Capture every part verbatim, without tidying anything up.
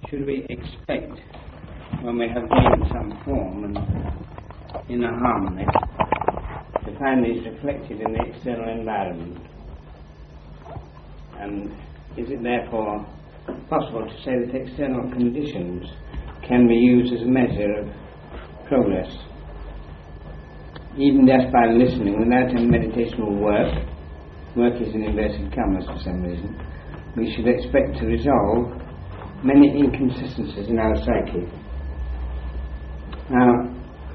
should we expect, when we have gained some form and inner harmony, to find these reflected in the external environment? And is it therefore possible to say that external conditions can be used as a measure of progress? Even just by listening, without any meditational work, work is in inverted commas for some reason, we should expect to resolve many inconsistencies in our psyche. Now,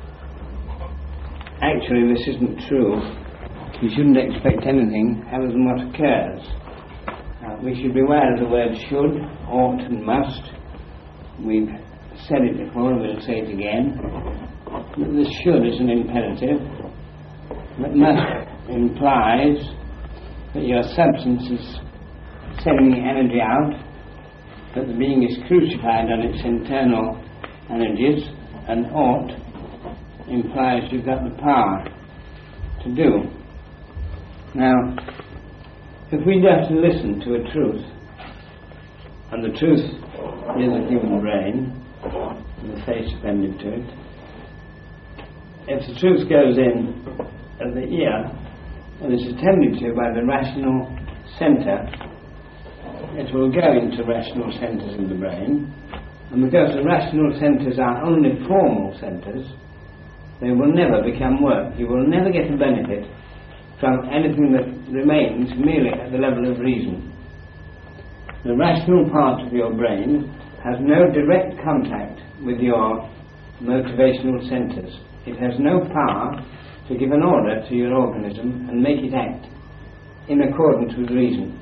actually this isn't true. You shouldn't expect anything other than what occurs. Uh, we should be aware of the word should, ought and must. We've said it before and we'll say it again. The should is an imperative. But must implies that your substance is sending the energy out, that the being is crucified on its internal energies, and ought implies you've got the power to do. Now, if we just listen to a truth, and the truth is the human brain, with the face appended to it, if the truth goes in at the ear and is attended to by the rational centre, it will go into rational centres in the brain, and because the rational centres are only formal centres, they will never become work. You will never get a benefit from anything that remains merely at the level of reason. The rational part of your brain has no direct contact with your motivational centres. It has no power to give an order to your organism and make it act in accordance with reason.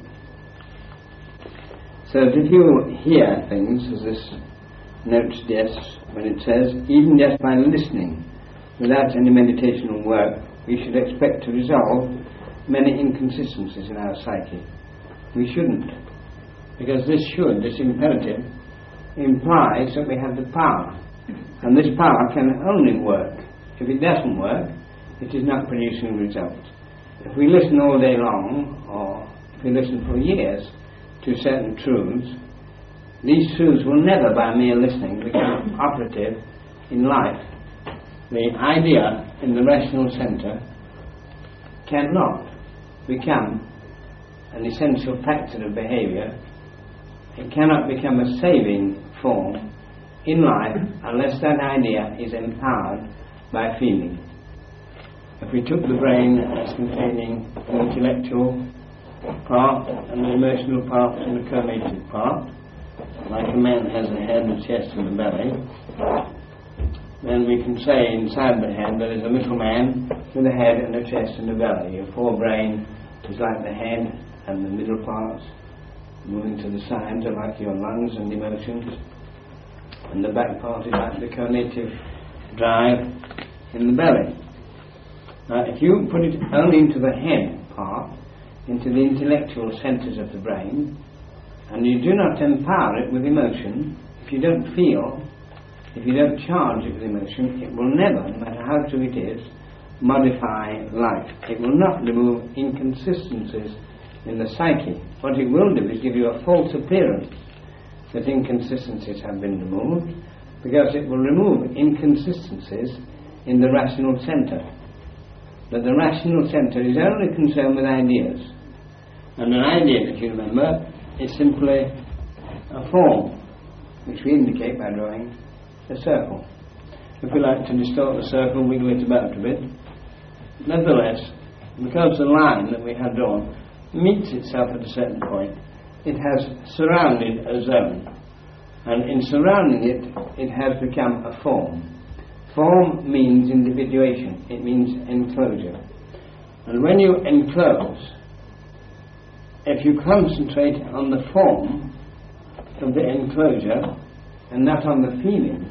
So that if you hear things, as this note suggests, when it says, even just by listening, without any meditational work, we should expect to resolve many inconsistencies in our psyche. We shouldn't, because this should, this imperative, implies that we have the power, and this power can only work. If it doesn't work, it is not producing results. If we listen all day long, or if we listen for years to certain truths, these truths will never, by mere listening, become operative in life. The idea in the rational centre cannot become an essential factor of behaviour. It cannot become a saving form in life unless that idea is empowered by feeling. If we took the brain as containing the intellectual part and the emotional part and the cognitive part, like a man has a head, a chest and a belly, then we can say inside the head there is a little man with a head and a chest and a belly. Your forebrain is like the head, and the middle parts moving to the sides are like your lungs and emotions, and the back part is like the cognitive drive in the belly. Now, if you put it only into the head part, into the intellectual centres of the brain, and you do not empower it with emotion, if you don't feel, if you don't charge it with emotion, it will never, no matter how true it is, modify life. It will not remove inconsistencies in the psyche. What it will do is give you a false appearance that inconsistencies have been removed, because it will remove inconsistencies in the rational centre. But the rational centre is only concerned with ideas. And an idea, if you remember, is simply a form, which we indicate by drawing a circle. If we like to distort the circle, wiggle it about a bit. Nevertheless, because the line that we have drawn meets itself at a certain point, it has surrounded a zone. And in surrounding it, it has become a form. Form means individuation, it means enclosure. And when you enclose, if you concentrate on the form of the enclosure and not on the feeling,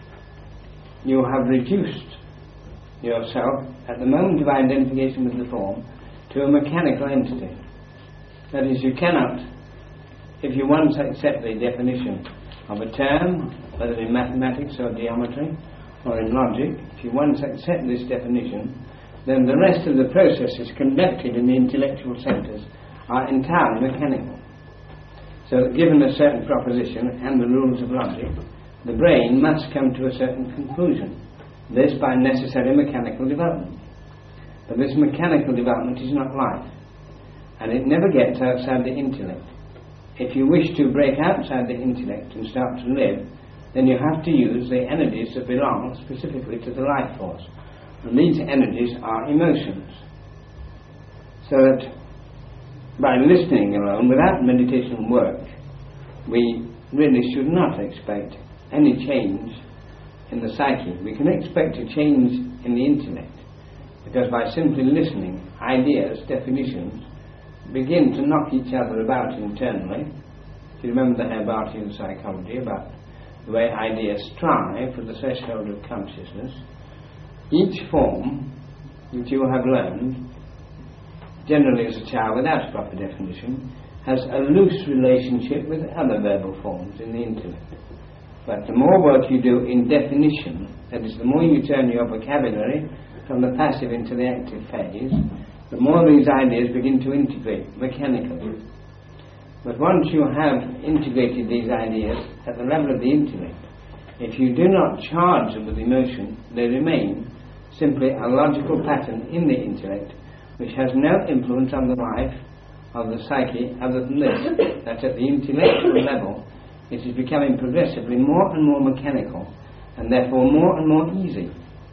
you have reduced yourself at the moment of identification with the form to a mechanical entity. That is, you cannot, if you once accept the definition of a term, whether in mathematics or geometry or in logic, if you once accept this definition, then the rest of the processes conducted in the intellectual centres are entirely mechanical. So that given a certain proposition and the rules of logic, the brain must come to a certain conclusion. This by necessary mechanical development. But this mechanical development is not life, and it never gets outside the intellect. If you wish to break outside the intellect and start to live, then you have to use the energies that belong specifically to the life force. And these energies are emotions. So that by listening alone, without meditation work, we really should not expect any change in the psyche. We can expect a change in the intellect, because by simply listening, ideas, definitions, begin to knock each other about internally. If you remember the Herbartian psychology about the way ideas strive for the threshold of consciousness, each form that you have learned, generally as a child without a proper definition, has a loose relationship with other verbal forms in the intellect. But the more work you do in definition, that is, the more you turn your vocabulary from the passive into the active phase, the more these ideas begin to integrate mechanically. But once you have integrated these ideas at the level of the intellect, if you do not charge them with emotion, they remain simply a logical pattern in the intellect which has no influence on the life of the psyche other than this, that at the intellectual level it is becoming progressively more and more mechanical and therefore more and more easy.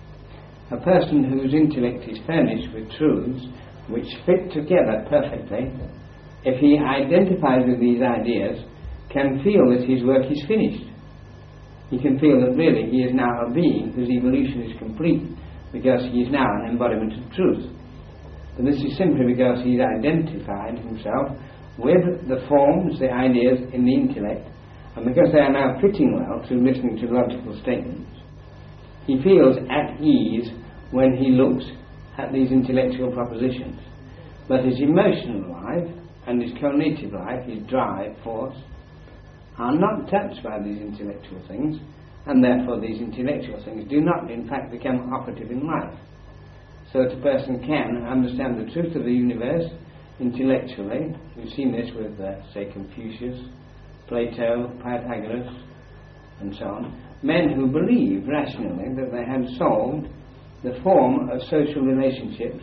A person whose intellect is furnished with truths which fit together perfectly, if he identifies with these ideas, can feel that his work is finished. He can feel that really he is now a being whose evolution is complete, because he is now an embodiment of truth. And this is simply because he has identified himself with the forms, the ideas in the intellect, and because they are now fitting well through listening to logical statements, he feels at ease when he looks at these intellectual propositions. But his emotional life and his cognitive life, his drive, force, are not touched by these intellectual things, and therefore these intellectual things do not in fact become operative in life. So that a person can understand the truth of the universe intellectually. We've seen this with, uh, say, Confucius, Plato, Pythagoras, and so on. Men who believed rationally that they had solved the form of social relationships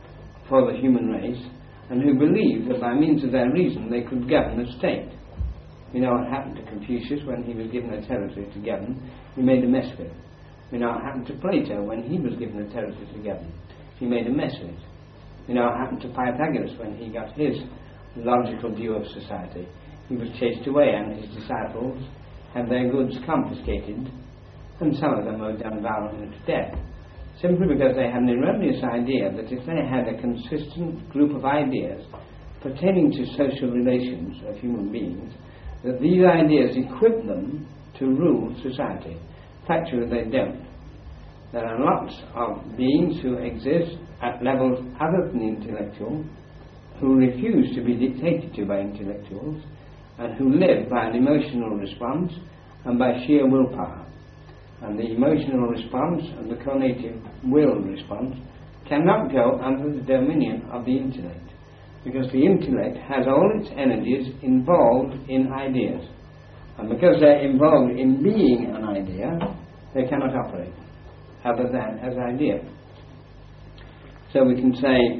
for the human race, and who believed that by means of their reason they could govern a state. We know what happened to Confucius when he was given a territory to govern. He made a mess of it. We know what happened to Plato when he was given a territory to govern. He made a mess of it. We know what happened to Pythagoras when he got his logical view of society. He was chased away and his disciples had their goods confiscated, and some of them were done violently to death, simply because they had an erroneous idea that if they had a consistent group of ideas pertaining to social relations of human beings, that these ideas equip them to rule society. Factually, they don't. There are lots of beings who exist at levels other than intellectual, who refuse to be dictated to by intellectuals, and who live by an emotional response and by sheer willpower. And the emotional response and the cognitive will response cannot go under the dominion of the intellect, because the intellect has all its energies involved in ideas. And because they're involved in being an idea, they cannot operate other than as idea. So we can say,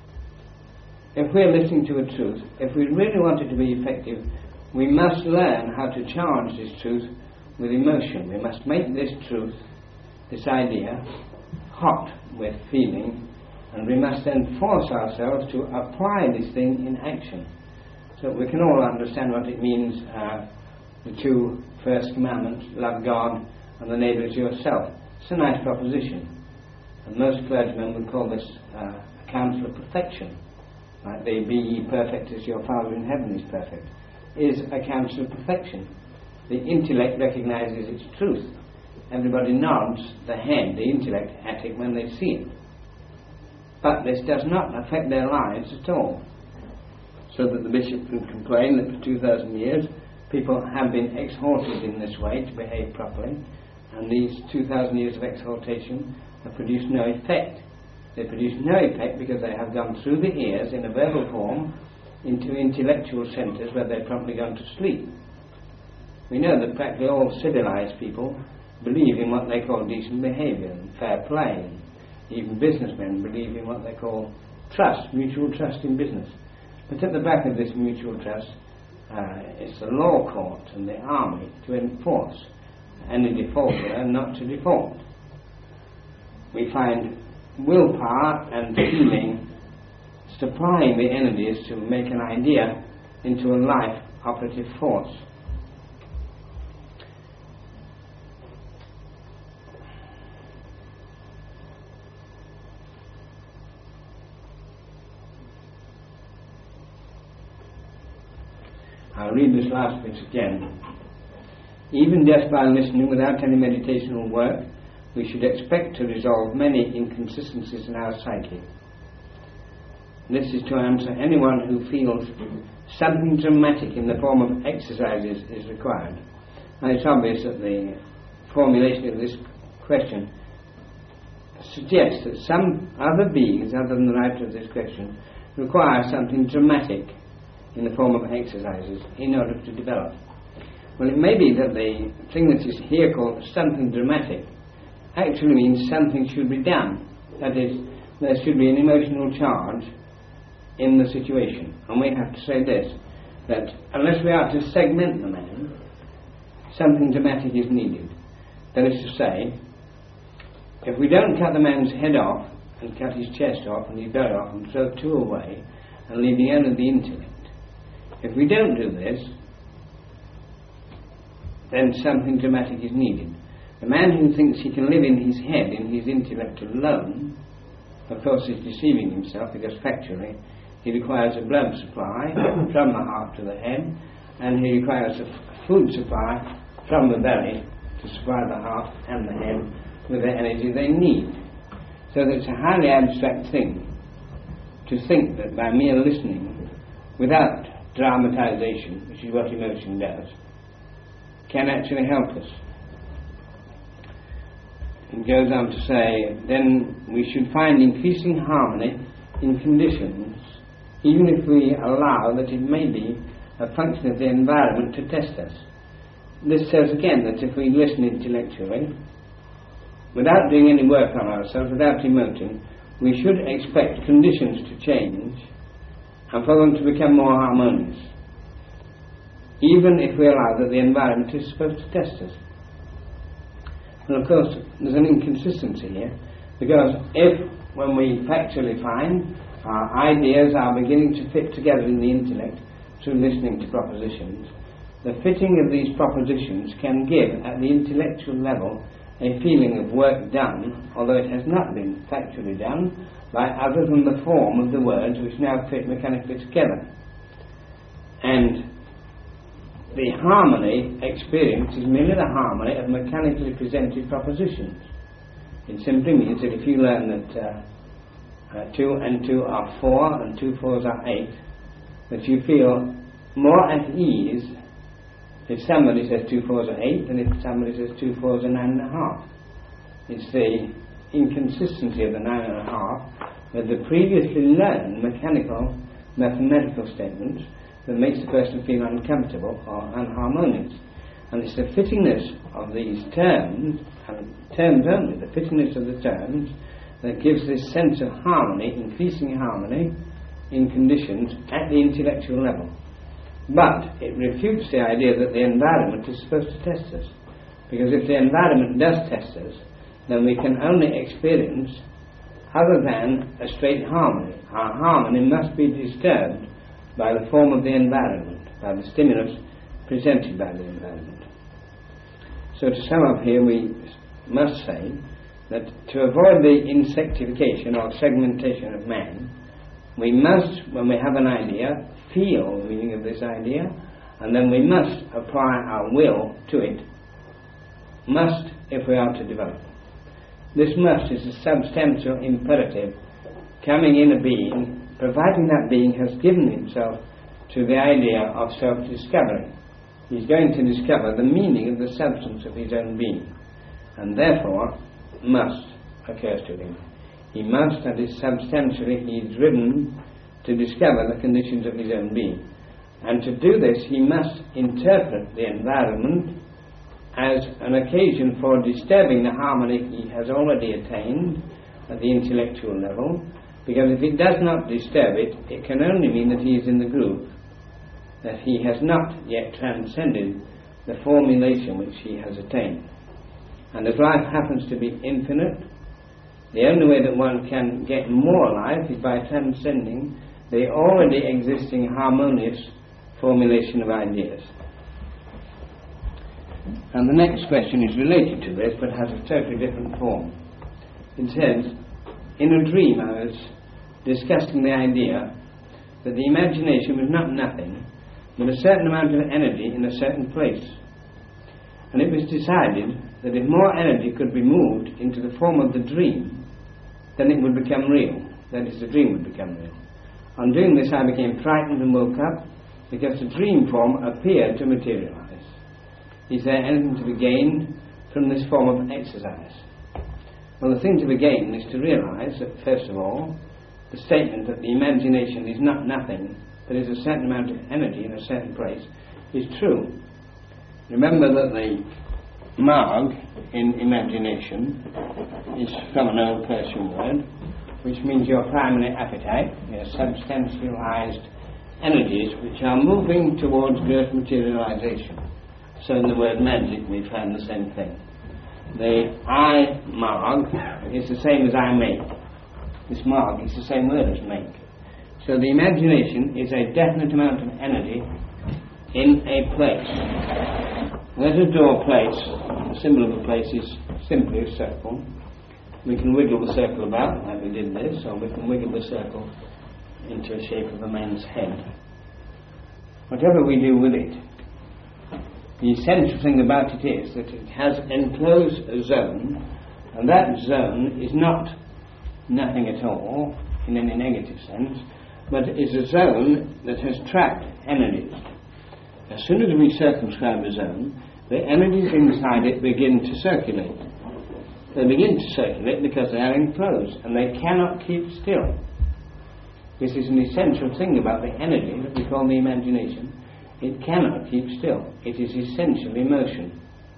if we're listening to a truth, if we really want it to be effective, we must learn how to charge this truth with emotion. We must make this truth, this idea, hot with feeling, and we must then force ourselves to apply this thing in action. So we can all understand what it means, uh, the two first commandments, love God and the neighbour as yourself. It's a nice proposition. And most clergymen would call this uh, a counsel of perfection. Like the be ye perfect as your Father in heaven is perfect, is a counsel of perfection. The intellect recognises its truth. Everybody nods the head, the intellect, at it when they see it. But this does not affect their lives at all. So that the bishop can complain that for two thousand years people have been exhorted in this way to behave properly, and these two thousand years of exhortation have produced no effect. They produce no effect because they have gone through the ears in a verbal form into intellectual centres where they're promptly gone to sleep. We know that practically all civilized people believe in what they call decent behaviour and fair play. Even businessmen believe in what they call trust, mutual trust in business. But at the back of this mutual trust uh, is the law court and the army to enforce any defaulter not to default. We find willpower and feeling supplying the energies to make an idea into a life operative force. I'll read this last bit again. Even just by listening without any meditational work, we should expect to resolve many inconsistencies in our psyche. This is to answer anyone who feels something dramatic in the form of exercises is required. And it's obvious that the formulation of this question suggests that some other beings, other than the writer of this question, require something dramatic in the form of exercises in order to develop. Well, it may be that the thing that is here called something dramatic actually means something should be done. That is, there should be an emotional charge in the situation. And we have to say this, that unless we are to segment the man, something dramatic is needed. That is to say, if we don't cut the man's head off and cut his chest off and his belly off and throw two away and leaving only the intellect, if we don't do this, then something dramatic is needed. The man who thinks he can live in his head, in his intellect alone, of course is deceiving himself, because factually he requires a blood supply from the heart to the head, and he requires a food supply from the belly to supply the heart and the head with the energy they need. So that it's a highly abstract thing to think that by mere listening, without dramatization, which is what emotion does, can actually help us. It goes on to say, then we should find increasing harmony in conditions, even if we allow that it may be a function of the environment to test us. This says again that if we listen intellectually, without doing any work on ourselves, without emoting, we should expect conditions to change and for them to become more harmonious, even if we allow that the environment is supposed to test us. And of course, there's an inconsistency here, because if, when we factually find our ideas are beginning to fit together in the intellect through listening to propositions, the fitting of these propositions can give, at the intellectual level, a feeling of work done, although it has not been factually done, by other than the form of the words which now fit mechanically together. And the harmony experience is merely the harmony of mechanically presented propositions. It simply means that if you learn that uh, uh, two and two are four and two fours are eight, that you feel more at ease if somebody says two fours are eight than if somebody says two fours are nine and a half. It's the inconsistency of the nine and a half with the previously learned mechanical mathematical statements that makes the person feel uncomfortable or unharmonious. And it's the fittingness of these terms, and terms only, the fittingness of the terms, that gives this sense of harmony, increasing harmony, in conditions at the intellectual level. But it refutes the idea that the environment is supposed to test us. Because if the environment does test us, then we can only experience other than a straight harmony. Our harmony must be disturbed by the form of the environment, by the stimulus presented by the environment. So to sum up here, we must say that to avoid the insectification or segmentation of man, we must, when we have an idea, feel the meaning of this idea, and then we must apply our will to it. Must, if we are to develop. This must is a substantial imperative coming in a being, providing that being has given himself to the idea of self-discovery. He's going to discover the meaning of the substance of his own being, and therefore must occurs to him. He must, that is substantially, he is driven to discover the conditions of his own being. And to do this, he must interpret the environment as an occasion for disturbing the harmony he has already attained at the intellectual level, because if it does not disturb it, it can only mean that he is in the groove, that he has not yet transcended the formulation which he has attained. And as life happens to be infinite, the only way that one can get more life is by transcending the already existing harmonious formulation of ideas. And the next question is related to this, but has a totally different form. It says, in a dream I was discussing the idea that the imagination was not nothing, but a certain amount of energy in a certain place. And it was decided that if more energy could be moved into the form of the dream, then it would become real. That is, the dream would become real. On doing this, I became frightened and woke up, because the dream form appeared to materialize. Is there anything to be gained from this form of exercise? Well, the thing to be gained is to realize that, first of all, the statement that the imagination is not nothing, but is a certain amount of energy in a certain place, is true. Remember that the marg in imagination is from an old Persian word, which means your primary appetite, your substantialized energies which are moving towards gross materialization. So in the word magic we find the same thing. The I marg is the same as I make. This marg is the same word as make. So the imagination is a definite amount of energy in a place. Let us draw a place. The symbol of a place is simply a circle. We can wiggle the circle about, like we did this, or we can wiggle the circle into the shape of a man's head. Whatever we do with it, the essential thing about it is that it has enclosed a zone, and that zone is not nothing at all in any negative sense, but is a zone that has trapped energies. As soon as we circumscribe a zone, the energies inside it begin to circulate. They begin to circulate because they are enclosed, and they cannot keep still. This is an essential thing about the energy that we call the imagination. It cannot keep still. It is essentially motion.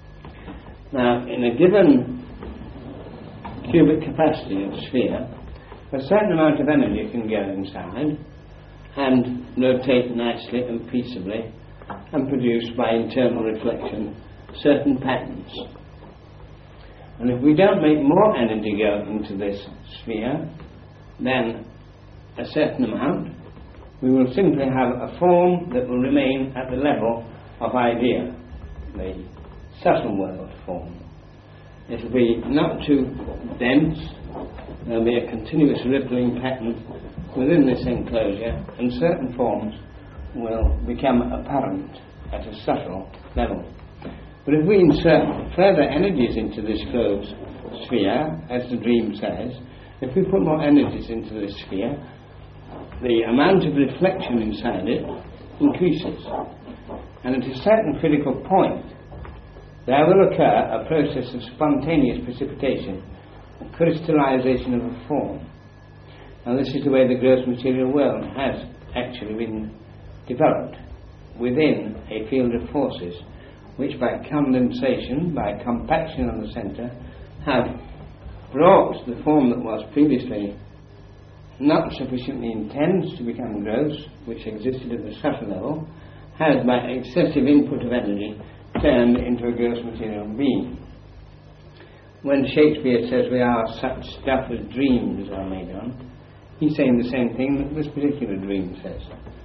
Now, in a given cubic capacity of sphere, a certain amount of energy can go inside and rotate nicely and peaceably and produce by internal reflection certain patterns. And if we don't make more energy go into this sphere than a certain amount, we will simply have a form that will remain at the level of idea, the subtle world form. It will be not too dense. There will be a continuous rippling pattern within this enclosure, and certain forms will become apparent at a subtle level. But if we insert further energies into this closed sphere, as the dream says, if we put more energies into this sphere, the amount of reflection inside it increases. And at a certain critical point, there will occur a process of spontaneous precipitation, a crystallization of a form. Now this is the way the gross material world has actually been developed, within a field of forces which by condensation, by compaction on the centre, have brought the form that was previously not sufficiently intense to become gross, which existed at the subtle level, has by excessive input of energy turned into a gross material being. When Shakespeare says we are such stuff as dreams are made on, he's saying the same thing that this particular dream says.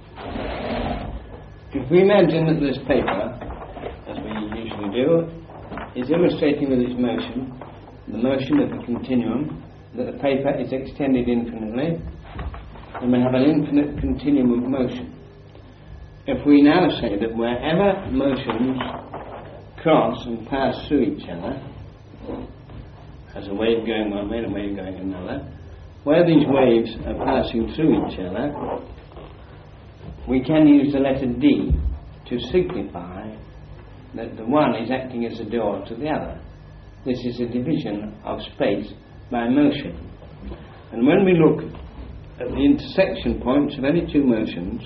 If we imagine that this paper, as we usually do, is illustrating with its motion, the motion of the continuum, that the paper is extended infinitely, and we have an infinite continuum of motion. If we now say that wherever motions cross and pass through each other, as a wave going one way and a wave going another, where these waves are passing through each other, we can use the letter D to signify that the one is acting as a door to the other. This is a division of space by motion. And when we look at the intersection points of any two motions,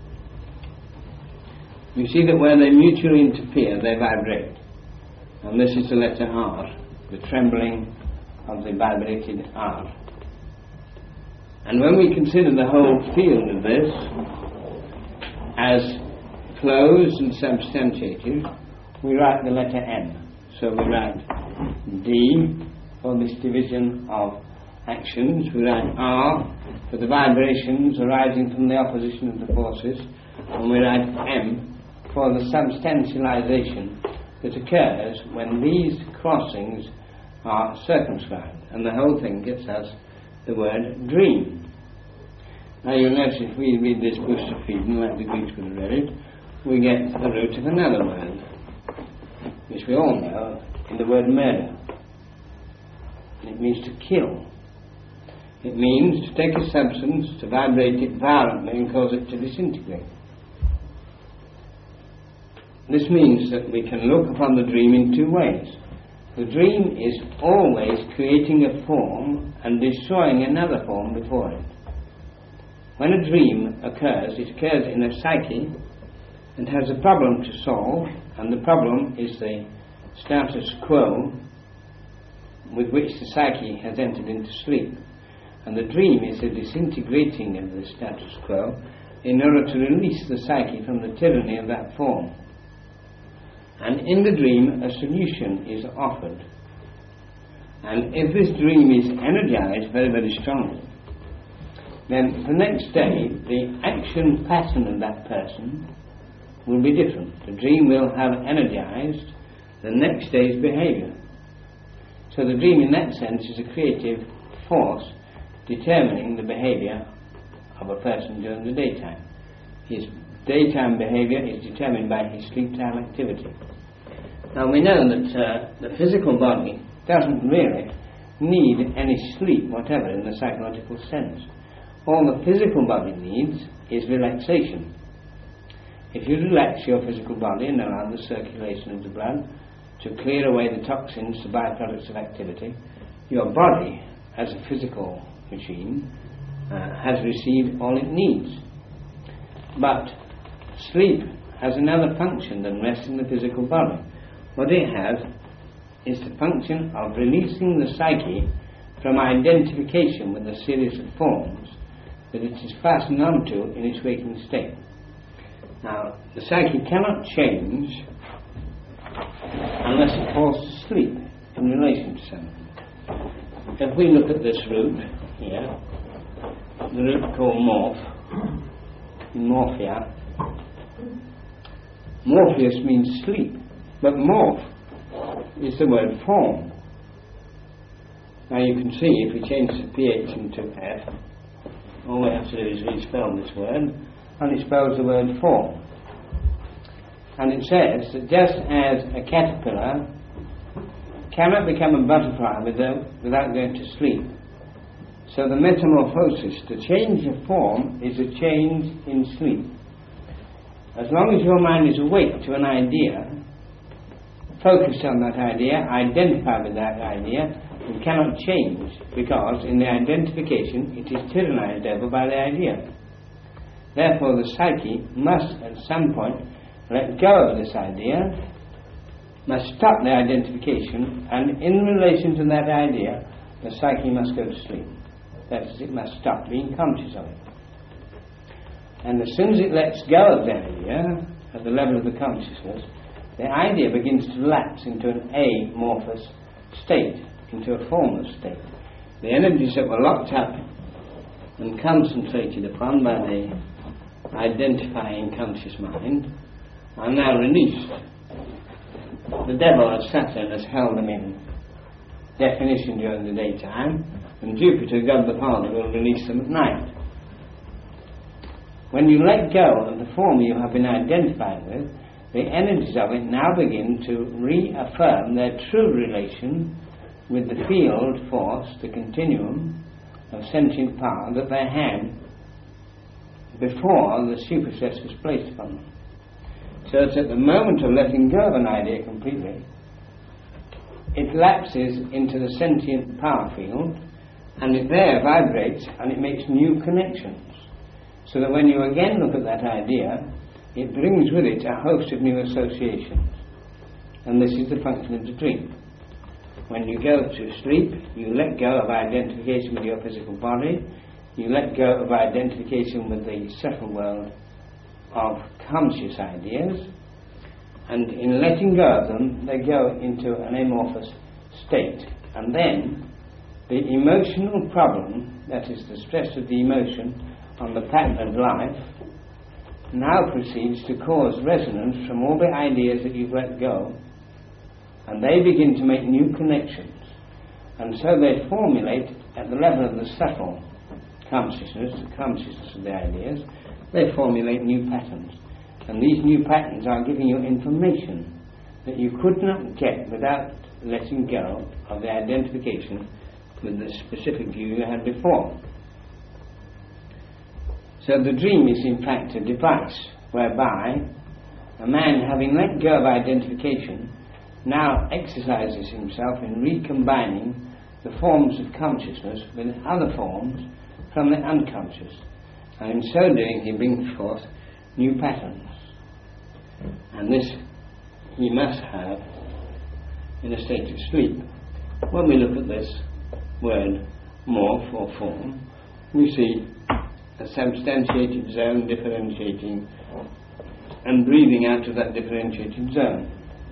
you see that where they mutually interfere, they vibrate. And this is the letter R, the trembling of the vibrated R. And when we consider the whole field of this as closed and substantiated, we write the letter M. So we write D for this division of actions, we write R for the vibrations arising from the opposition of the forces, and we write M for the substantialization that occurs when these crossings are circumscribed, and the whole thing gets us the word dream. Now you'll notice if we read this Busterfrieden, like the Greeks would have read it, we get the root of another word, which we all know, in the word murder. It means to kill. It means to take a substance, to vibrate it violently and cause it to disintegrate. This means that we can look upon the dream in two ways. The dream is always creating a form and destroying another form before it. When a dream occurs, it occurs in a psyche and has a problem to solve, and the problem is the status quo with which the psyche has entered into sleep. And the dream is a disintegrating of the status quo in order to release the psyche from the tyranny of that form. And in the dream, a solution is offered. And if this dream is energized very, very strongly, then the next day, the action pattern of that person will be different. The dream will have energized the next day's behavior. So the dream, in that sense, is a creative force determining the behavior of a person during the daytime. His daytime behavior is determined by his sleep-time activity. Now we know that uh, the physical body doesn't really need any sleep whatever in the psychological sense. All the physical body needs is relaxation. If you relax your physical body and allow the circulation of the blood to clear away the toxins, the byproducts of activity, your body, as a physical machine, uh, has received all it needs. But sleep has another function than rest in the physical body. What it has is the function of releasing the psyche from identification with a series of forms that it is fastened onto in its waking state. Now, the psyche cannot change unless it falls to sleep in relation to something. If we look at this root here, the root called morph, morphia, Morpheus means sleep, but morph is the word form. Now you can see if we change the ph into f, all we have to do is respell this word, and it spells the word form. And it says that just as a caterpillar cannot become a butterfly without, without going to sleep, so the metamorphosis, to change of form, is a change in sleep. As long as your mind is awake to an idea, focused on that idea, identified with that idea, it cannot change, because in the identification it is tyrannized over by the idea. Therefore the psyche must at some point let go of this idea, must stop the identification, and in relation to that idea the psyche must go to sleep. That is, it must stop being conscious of it. And as soon as it lets go of the idea at the level of the consciousness, the idea begins to lapse into an amorphous state, into a formless state. The energies that were locked up and concentrated upon by the identifying conscious mind are now released. The devil, as Saturn, has held them in definition during the daytime, and Jupiter, God the Father, will release them at night. When you let go of the form you have been identified with, the energies of it now begin to reaffirm their true relation with the field force, the continuum of sentient power that they had before the superstress was placed upon them. So it's at the moment of letting go of an idea completely, it lapses into the sentient power field, and it there vibrates and it makes new connections, so that when you again look at that idea, it brings with it a host of new associations. And this is the function of the dream. When you go to sleep, you let go of identification with your physical body, you let go of identification with the subtle world of conscious ideas, and in letting go of them, they go into an amorphous state. And then the emotional problem, that is the stress of the emotion on the pattern of life, now proceeds to cause resonance from all the ideas that you've let go, and they begin to make new connections, and so they formulate at the level of the subtle consciousness, the consciousness of the ideas, they formulate new patterns, and these new patterns are giving you information that you could not get without letting go of the identification with the specific view you had before. So the dream is in fact a device whereby a man, having let go of identification, now exercises himself in recombining the forms of consciousness with other forms from the unconscious, and in so doing he brings forth new patterns. And this he must have in a state of sleep. When we look at this word morph or form, we see a substantiated zone differentiating and breathing out of that differentiated zone.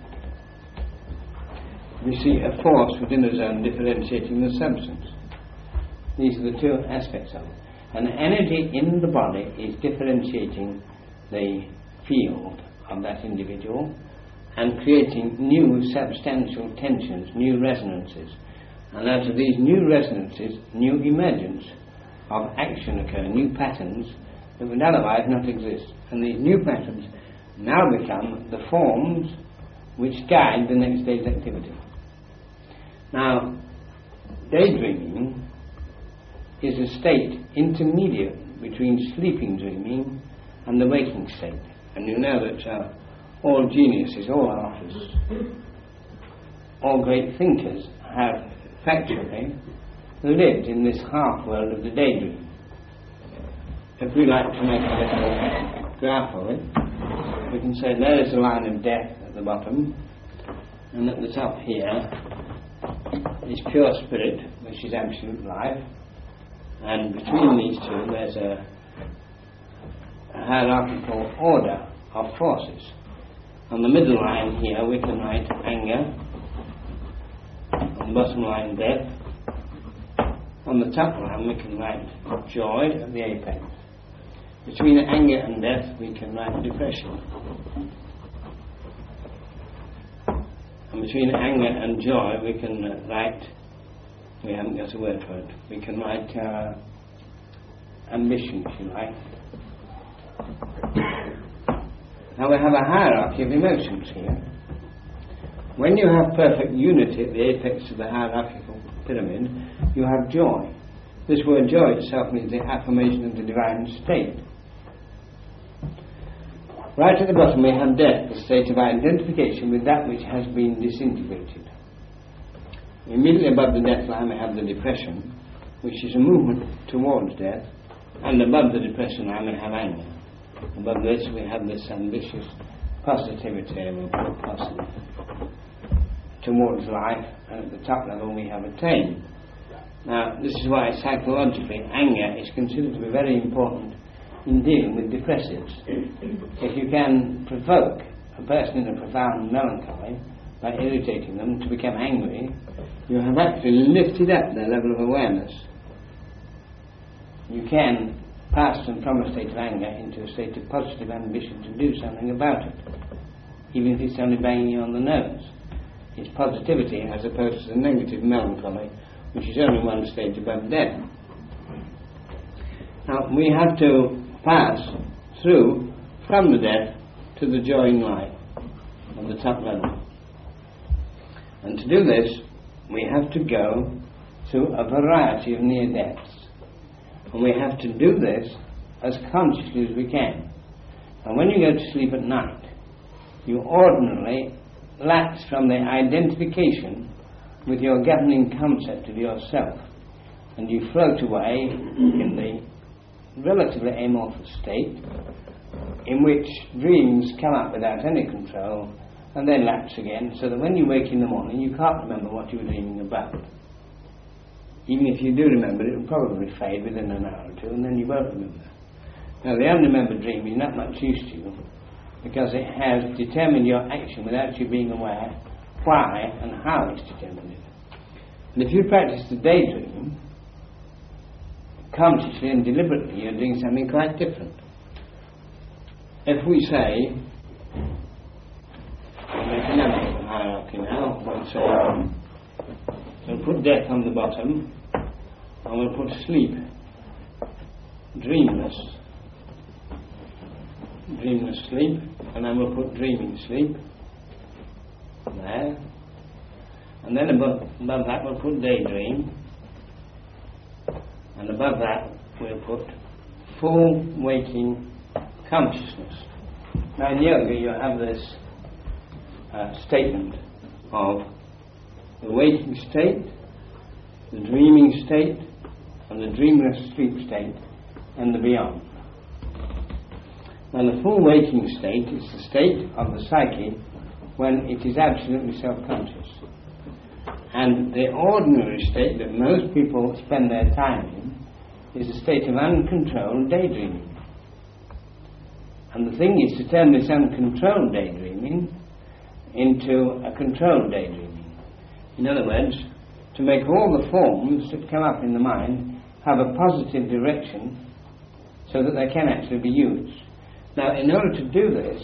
We see a force within a zone differentiating the substance. These are the two aspects of it. An energy in the body is differentiating the field of that individual and creating new substantial tensions, new resonances. And out of these new resonances, new emergence of action occur, new patterns that would otherwise not exist. And these new patterns now become the forms which guide the next day's activity. Now, daydreaming is a state intermediate between sleeping dreaming and the waking state. And you know that uh, all geniuses, all artists, all great thinkers have factually lived in this half world of the daydream. If we like to make a little graph of it, we can say there is a line of death at the bottom, and at the top here is pure spirit, which is absolute life, and between these two there's a, a hierarchical order of forces. On the middle line here we can write anger, on the bottom line death, on the top line we can write joy at the apex. Between anger and death we can write depression. And between anger and joy we can uh, write, we haven't got a word for it, we can write uh, ambition, if you like. Now we have a hierarchy of emotions here. When you have perfect unity at the apex of the hierarchical pyramid, you have joy. This word joy itself means the affirmation of the divine state. Right at the bottom we have death, the state of identification with that which has been disintegrated. Immediately above the death line we have the depression, which is a movement towards death, and above the depression line we have anger. Above this we have this ambitious positivity, we put positive, towards life, and at the top level we have attain. Now this is why psychologically anger is considered to be very important in dealing with depressives. If you can provoke a person in a profound melancholy by irritating them to become angry, you have actually lifted up their level of awareness. You can pass them from a state of anger into a state of positive ambition to do something about it, even if it's only banging you on the nose. It's positivity as opposed to the negative melancholy, which is only one stage above death. Now we have to pass through from the death to the joy in life on the top level. And to do this, we have to go through a variety of near deaths. And we have to do this as consciously as we can. And when you go to sleep at night, you ordinarily lapse from the identification with your governing concept of yourself and you float away in the relatively amorphous state in which dreams come up without any control and then lapse again, so that when you wake in the morning you can't remember what you were dreaming about. Even if you do remember, it will probably fade within an hour or two, and then you won't remember. Now, the unremembered dream is not much use to you, because it has determined your action without you being aware why and how it's determined it. And if you practice the daydream, consciously and deliberately, you're doing something quite different. If we say, I'll make another hierarchy now, we'll say, we'll put death on the bottom, and we'll put sleep, dreamless, dreamless sleep, and then we'll put dreaming sleep there, and then above, above that we'll put daydream, and above that we'll put full waking consciousness. Now in yoga you have this uh, statement of the waking state, the dreaming state, and the dreamless sleep state, and the beyond. Now the full waking state is the state of the psyche when it is absolutely self-conscious. And the ordinary state that most people spend their time in is a state of uncontrolled daydreaming. And the thing is to turn this uncontrolled daydreaming into a controlled daydreaming. In other words, to make all the forms that come up in the mind have a positive direction so that they can actually be used. Now, in order to do this,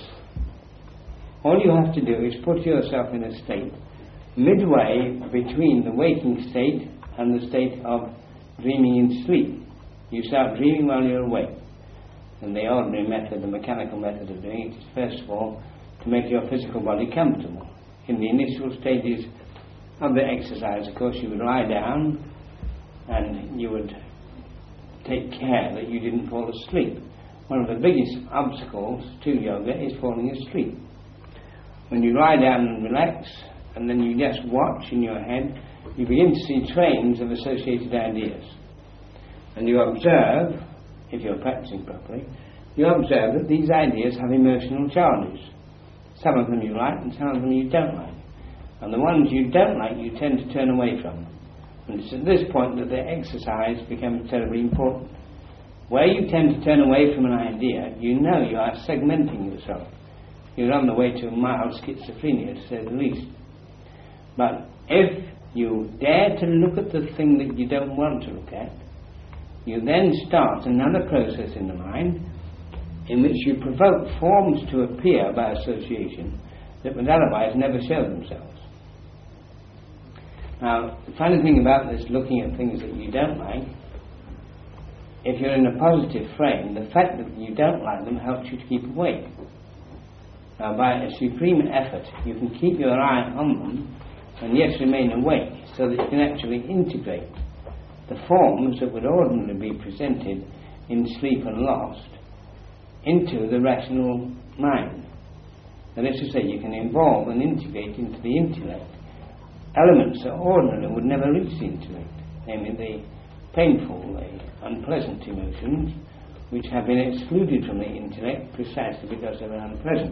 all you have to do is put yourself in a state midway between the waking state and the state of dreaming in sleep. You start dreaming while you're awake. And the ordinary method, the mechanical method of doing it is first of all to make your physical body comfortable. In the initial stages of the exercise, of course, you would lie down and you would take care that you didn't fall asleep. One of the biggest obstacles to yoga is falling asleep. When you lie down and relax, and then you just watch in your head, you begin to see trains of associated ideas. And you observe, if you're practicing properly, you observe that these ideas have emotional charges. Some of them you like and some of them you don't like. And the ones you don't like you tend to turn away from. And it's at this point that the exercise becomes terribly important. Where you tend to turn away from an idea, you know you are segmenting yourself. You're on the way to mild schizophrenia, to say the least. But if you dare to look at the thing that you don't want to look at, you then start another process in the mind in which you provoke forms to appear by association that would otherwise never show themselves. Now, the funny thing about this looking at things that you don't like, if you're in a positive frame, the fact that you don't like them helps you to keep awake. Now, by a supreme effort, you can keep your eye on them and yet remain awake, so that you can actually integrate the forms that would ordinarily be presented in sleep and lost into the rational mind. That is to say, you can involve and integrate into the intellect elements that ordinarily would never reach the intellect, namely the painful, the unpleasant emotions which have been excluded from the intellect precisely because they were unpleasant.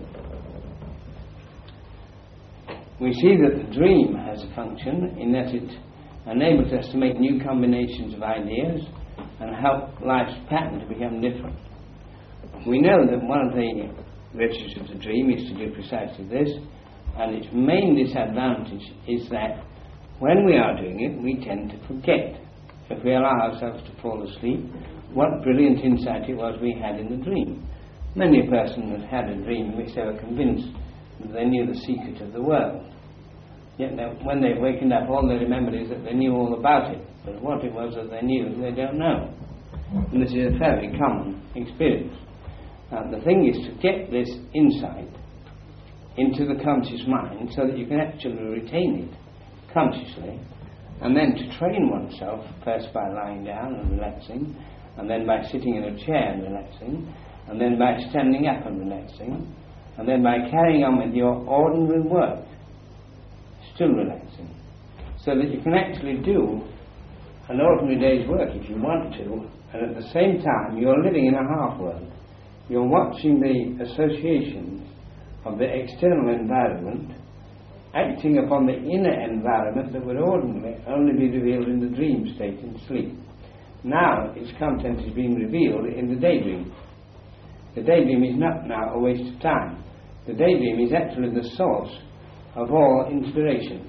We see that the dream has a function in that it enables us to make new combinations of ideas and help life's pattern to become different. We know that one of the virtues of the dream is to do precisely this, and its main disadvantage is that when we are doing it, we tend to forget, if we allow ourselves to fall asleep, what brilliant insight it was we had in the dream. Many a person has had a dream in which they were convinced that they knew the secret of the world. Yet when they've wakened up, all they remember is that they knew all about it. But what it was that they knew, they don't know. And this is a fairly common experience. Now, the thing is to get this insight into the conscious mind so that you can actually retain it consciously, and then to train oneself, first by lying down and relaxing, and then by sitting in a chair and relaxing, and then by standing up and relaxing, and then by carrying on with your ordinary work, still relaxing, so that you can actually do an ordinary day's work if you want to, and at the same time you're living in a half world. You're watching the associations of the external environment acting upon the inner environment that would ordinarily only be revealed in the dream state in sleep. Now its content is being revealed in the daydream. The daydream is not now a waste of time. The daydream is actually the source of all inspiration.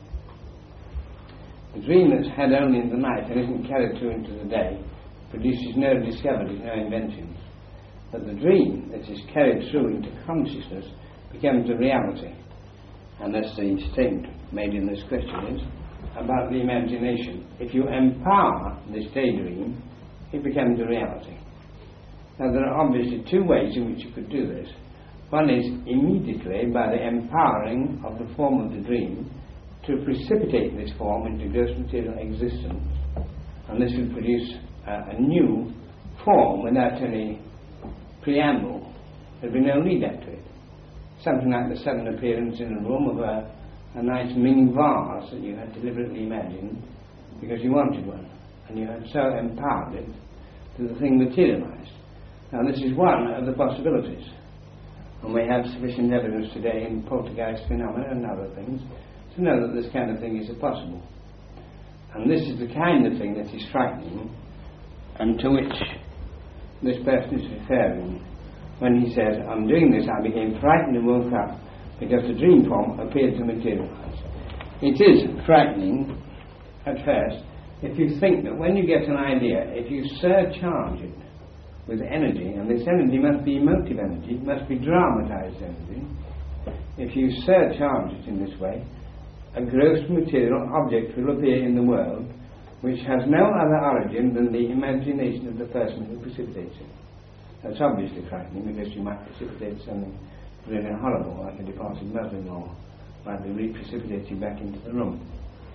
The dream that's had only in the night and isn't carried through into the day produces no discoveries, no inventions. But the dream that is carried through into consciousness becomes a reality. And that's the statement made in this question is about the imagination. If you empower this daydream, it becomes a reality. Now there are obviously two ways in which you could do this. One is immediately by the empowering of the form of the dream to precipitate this form into gross material existence, and this will produce uh, a new form without any preamble. There'll be no lead up to it. Something like the sudden appearance in a room of a, a nice Ming vase that you had deliberately imagined because you wanted one, and you had so empowered it that the thing materialized. Now this is one of the possibilities, and we have sufficient evidence today in poltergeist phenomena and other things to know that this kind of thing is possible. And this is the kind of thing that is frightening, and to which this person is referring when he says, I'm doing this, I became frightened and woke up because the dream form appeared to materialize. It is frightening at first if you think that when you get an idea, if you surcharge it with energy, and this energy must be emotive energy, it must be dramatized energy, if you surcharge it in this way, a gross material object will appear in the world which has no other origin than the imagination of the person who precipitates it. That's obviously frightening because you might precipitate something really horrible, like a departed mother-in-law might be reprecipitated back into the room.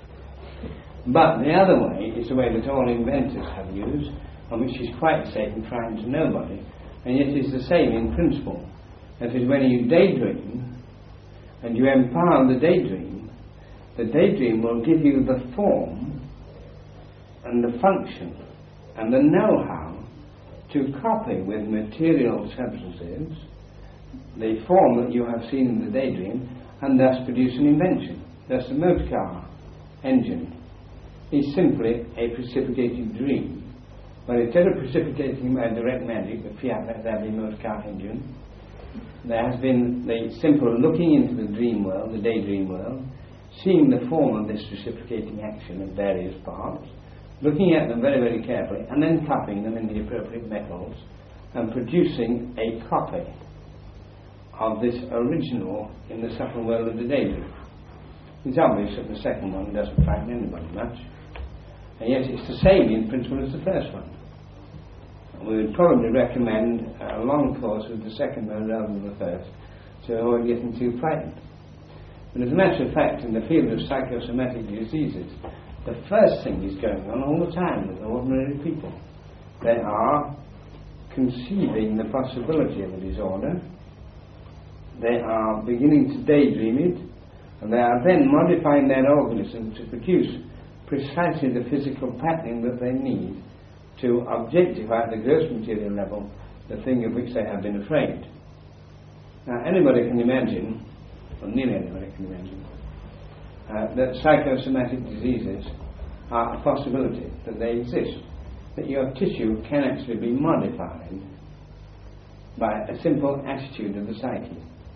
But the other way is the way that all inventors have used, and which is quite safe and frightening to nobody, and yet is the same in principle. That is, when you daydream and you empower the daydream, the daydream will give you the form and the function and the know-how to copy with material substances the form that you have seen in the daydream and thus produce an invention. Thus the motor car engine is simply a precipitated dream. But instead of precipitating by direct magic, the Fiat let there be motor car engine, there has been the simple looking into the dream world, the daydream world, seeing the form of this reciprocating action of various parts, looking at them very, very carefully, and then copying them in the appropriate metals, and producing a copy of this original in the subtle world of the daydream. It's obvious that the second one doesn't frighten anybody much, and yet it's the same in principle as the first one. And we would probably recommend a long course with the second one rather than the first, to avoid getting too frightened. But as a matter of fact, in the field of psychosomatic diseases, the first thing is going on all the time with ordinary people. They are conceiving the possibility of a disorder, they are beginning to daydream it, and they are then modifying their organism to produce precisely the physical patterning that they need to objectify at the gross material level the thing of which they have been afraid. Now anybody can imagine, or nearly anybody can imagine, uh, that psychosomatic diseases are a possibility, that they exist, that your tissue can actually be modified by a simple attitude of the psyche.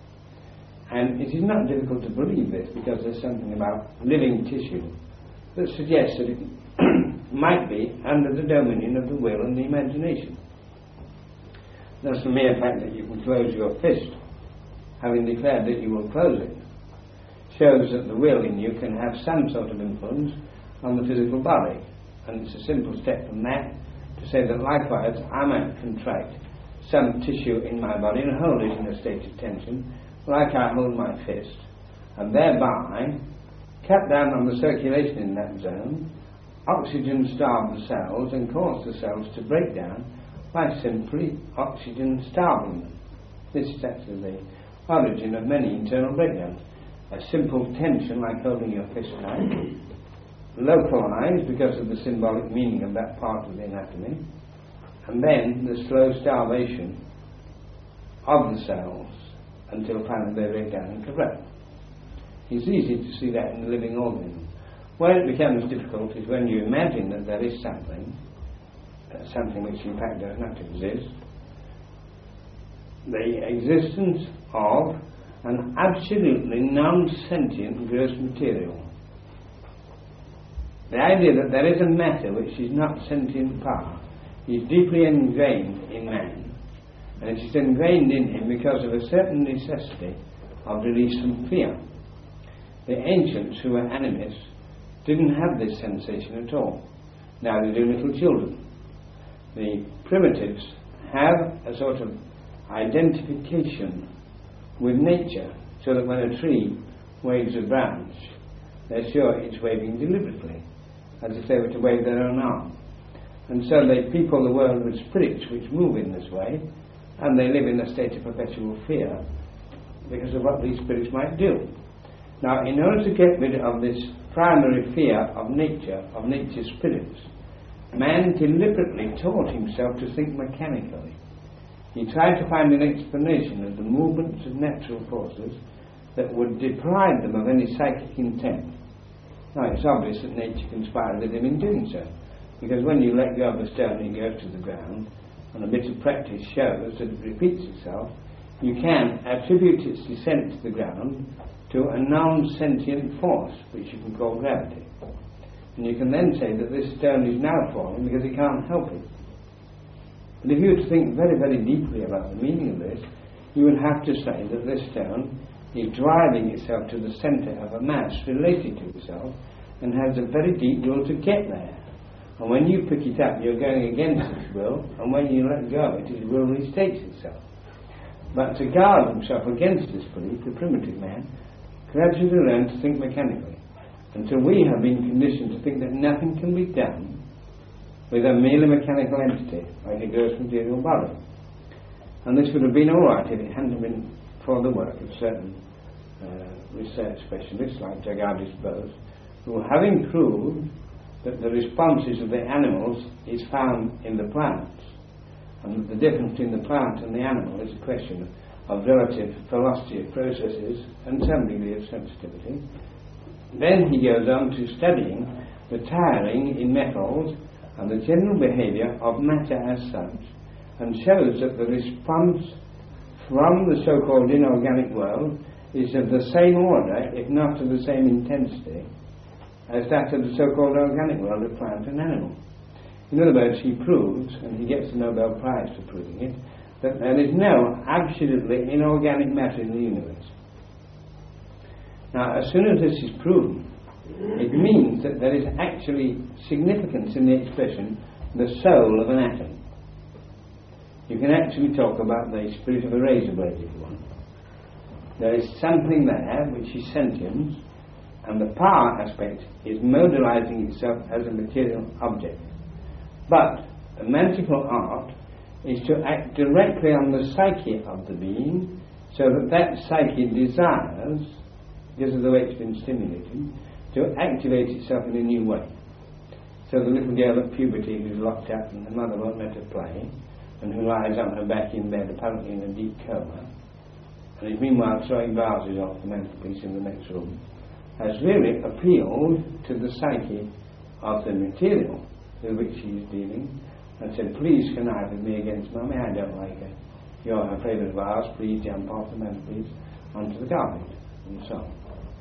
And it is not difficult to believe this because there's something about living tissue that suggests that it might be under the dominion of the will and the imagination. Thus the mere fact that you can close your fist, having declared that you will close it, shows that the will in you can have some sort of influence on the physical body. And it's a simple step from that to say that likewise I might contract some tissue in my body and hold it in a state of tension like I hold my fist, and thereby cut down on the circulation in that zone, oxygen starve the cells and cause the cells to break down by simply oxygen starving them. This is actually the origin of many internal breakdowns. A simple tension like holding your fist tight localized because of the symbolic meaning of that part of the anatomy, and then the slow starvation of the cells until finally they break down and corrupt. It's easy to see that in the living organism. Where it becomes difficult is when you imagine that there is something, uh, something which in fact does not exist, the existence of an absolutely non-sentient gross material. The idea that there is a matter which is not sentient power is deeply ingrained in man, and it is ingrained in him because of a certain necessity of release from fear. The ancients, who were animists, didn't have this sensation at all. Now they do little children. The primitives have a sort of identification with nature, so that when a tree waves a branch, they're sure it's waving deliberately, as if they were to wave their own arm. And so they people the world with spirits which move in this way, and they live in a state of perpetual fear because of what these spirits might do. Now, in order to get rid of this primary fear of nature, of nature's spirits, man deliberately taught himself to think mechanically. He tried to find an explanation of the movements of natural forces that would deprive them of any psychic intent. Now, it's obvious that nature conspired with him in doing so, because when you let go of a stone and it goes to the ground, and a bit of practice shows that it repeats itself, you can attribute its descent to the ground to a non-sentient force, which you can call gravity. And you can then say that this stone is now falling because it can't help it. But if you were to think very, very deeply about the meaning of this, you would have to say that this stone is driving itself to the centre of a mass related to itself and has a very deep will to get there. And when you pick it up, you're going against its will, and when you let go of it, its will restates itself. But to guard himself against this belief, the primitive man gradually learned to think mechanically, until we have been conditioned to think that nothing can be done with a merely mechanical entity, like a gross material body. And this would have been all right if it hadn't been for the work of certain uh, research specialists like Jagadish Bose, who, having proved that the responses of the animals is found in the plants, and that the difference between the plant and the animal is a question of relative velocity of processes and some degree of sensitivity. Then he goes on to studying the tiring in metals and the general behaviour of matter as such, and shows that the response from the so-called inorganic world is of the same order, if not of the same intensity, as that of the so-called organic world of plant and animal. In other words, he proves, and he gets the Nobel Prize for proving it, that there is no absolutely inorganic matter in the universe. Now, as soon as this is proven, it means that there is actually significance in the expression, the soul of an atom. You can actually talk about the spirit of a razor blade if you want. There is something there which is sentience, and the power aspect is modalizing itself as a material object. But the magical art is to act directly on the psyche of the being, so that that psyche desires, because of the way it's been stimulated, to activate itself in a new way. So the little girl at puberty who's locked up and the mother won't let her play, and who lies on her back in bed apparently in a deep coma, and is meanwhile throwing vases off the mantelpiece in the next room, has really appealed to the psyche of the material with which she is dealing, and said, please connive with me against Mummy, I don't like her. You're her favourite vase, please jump off the mantelpiece onto the carpet, and so on.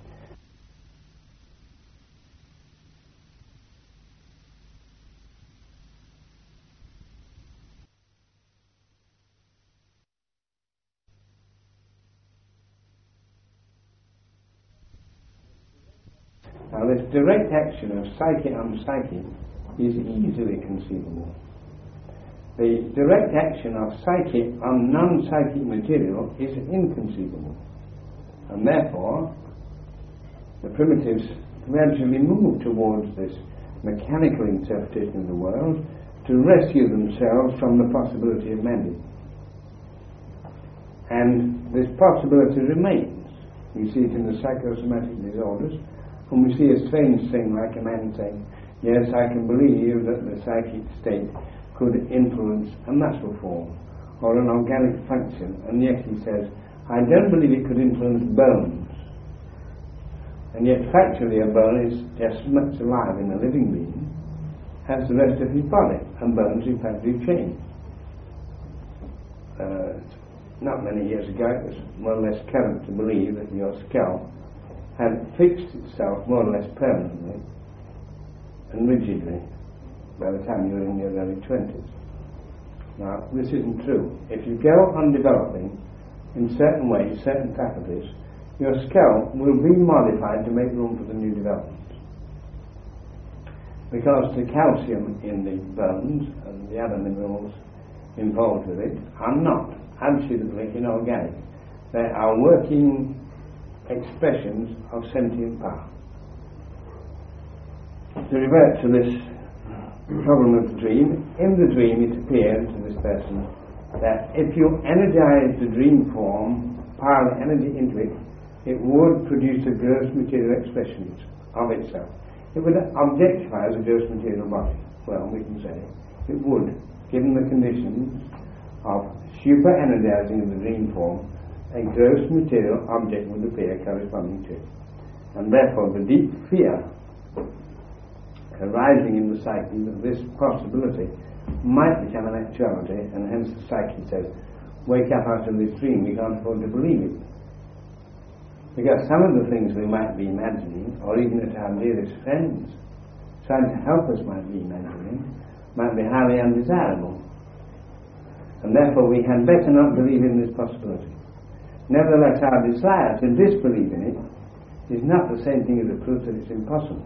Now, this direct action of psyche on psyche is easily conceivable. The direct action of psyche on non-psychic material is inconceivable. And therefore, the primitives gradually move towards this mechanical interpretation of the world to rescue themselves from the possibility of mending. And this possibility remains. We see it in the psychosomatic disorders And we see a strange thing like a man saying, yes, I can believe that the psychic state could influence a muscle form or an organic function, and yet he says, I don't believe it could influence bones. And yet factually a bone is just as much alive in a living being as the rest of his body, and bones in fact do change. Uh, not many years ago it was more or less current to believe that your skull had fixed itself more or less permanently and rigidly by the time you were in your early twenties. Now, this isn't true. If you go on developing in certain ways, certain faculties, your skull will be modified to make room for the new developments. Because the calcium in the bones and the other minerals involved with it are not absolutely inorganic. They are working expressions of sentient power. To revert to this problem of the dream, in the dream it appeared to this person that if you energize the dream form, pile energy into it, it would produce a gross material expression of itself. It would objectify as a gross material body. Well, we can say it would, given the conditions of super energizing of the dream form, a gross material object would appear corresponding to it. And therefore the deep fear arising in the psyche that this possibility might become an actuality, and hence the psyche says, wake up out of this dream, we can't afford to believe it. Because some of the things we might be imagining, or even that our dearest friends trying to help us might be imagining, might be highly undesirable. And therefore we had better not believe in this possibility. Nevertheless, our desire to disbelieve in it is not the same thing as a proof that it's impossible.